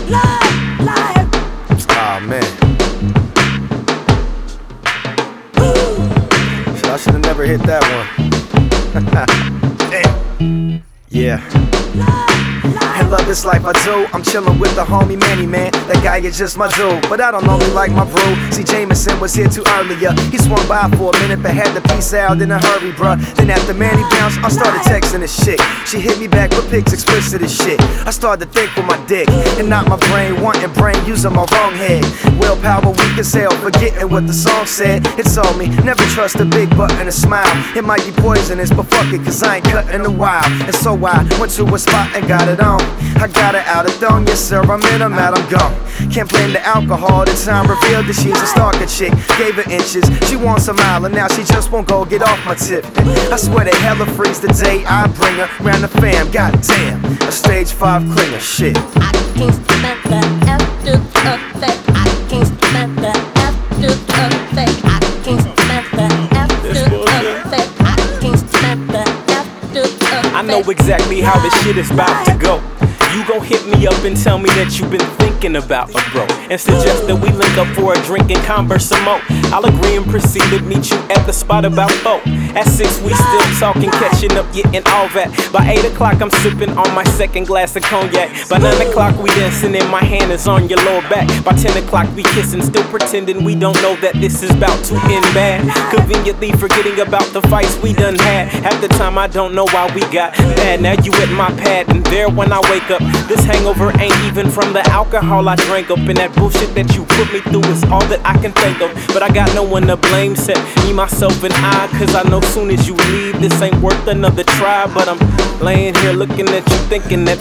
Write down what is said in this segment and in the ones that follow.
Oh man. I should have never hit that one. Damn. Yeah. And love this life I do. I'm chillin' with the homie Manny, man. That guy is just my dude. But I don't normally like my brew. See, Jameson was here too earlier. He swung by for a minute, but had to peace out in a hurry, bruh. Then after Manny bounced, I started texting this shit. She hit me back with pics explicit as shit. I started to think with my dick and not my brain. Wanting brain, using my wrong head. Willpower weak as hell, forgetting what the song said. It told me, never trust a big butt and a smile. It might be poisonous, but fuck it, cause I ain't cut in a while. And so I went to a spot and got it on. I got it out of dome, yes sir, I'm in, I'm out, I'm gone. Can't blame the alcohol, the time revealed that she's a stalker chick. Gave her inches, she wants a mile, and now she just won't go get off my tip. I swear they hella freeze the day I bring her round the fam, goddamn. A stage 5 clinger, shit. I can't stand the after effect. I can't stand the after effect. I can't stand the after effect. I can't stand the after effect. I know exactly how this shit is about to go. You gon' hit me up and tell me that you've been thinking about a bro, and suggest that we link up for a drink and converse some more. I'll agree and proceed to meet you at the spot about 4. At 6 we still talking, catching up, yeah, and all that. By 8 o'clock I'm sipping on my second glass of cognac. By 9 o'clock we dancing and my hand is on your lower back. By 10 o'clock we kissing, still pretending we don't know that this is about to end bad. Conveniently forgetting about the fights we done had. Half the time I don't know why we got mad. Now you at my pad and there when I wake up. This hangover ain't even from the alcohol I drank up, and that bullshit that you put me through is all that I can think of. But I got no one to blame, except me, myself, and I. Cause I know soon as you leave, this ain't worth another try. But I'm laying here looking at you thinking that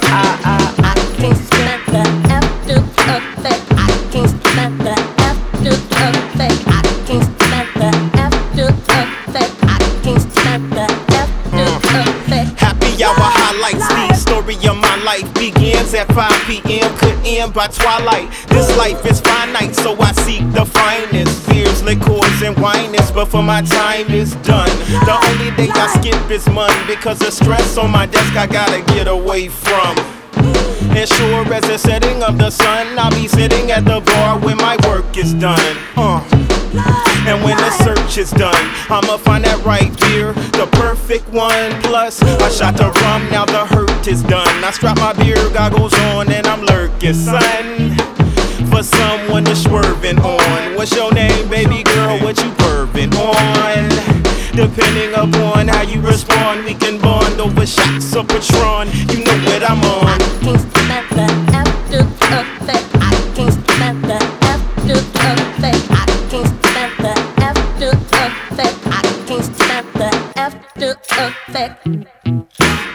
I can't stand the after effect. I can't stand the after effect. I can't stand the after effect. I can't stand the after effect. Happy hour highlights, the story of my life begins at 5 p.m. could end by twilight. This life is finite, so I seek the finest beers, liqueurs, and wines. But for my time is done. The only day I skip is Monday because of stress on my desk I gotta get away from. As sure as the setting of the sun, I'll be sitting at the bar when my work is done. And when the search is done, I'ma find that right beer, the perfect one. Plus, I shot the rum, now the hurt is done. I strap my beer goggles on and I'm lurking, son, for someone to swerving on. What's your name, baby girl? What you perving on? Depending upon how you respond, we can bond over shots of Patron. You know what I'm on. I can't stand the after effect. I can't stand the after effect. I can't stand the after effect. I can't stand the after effect.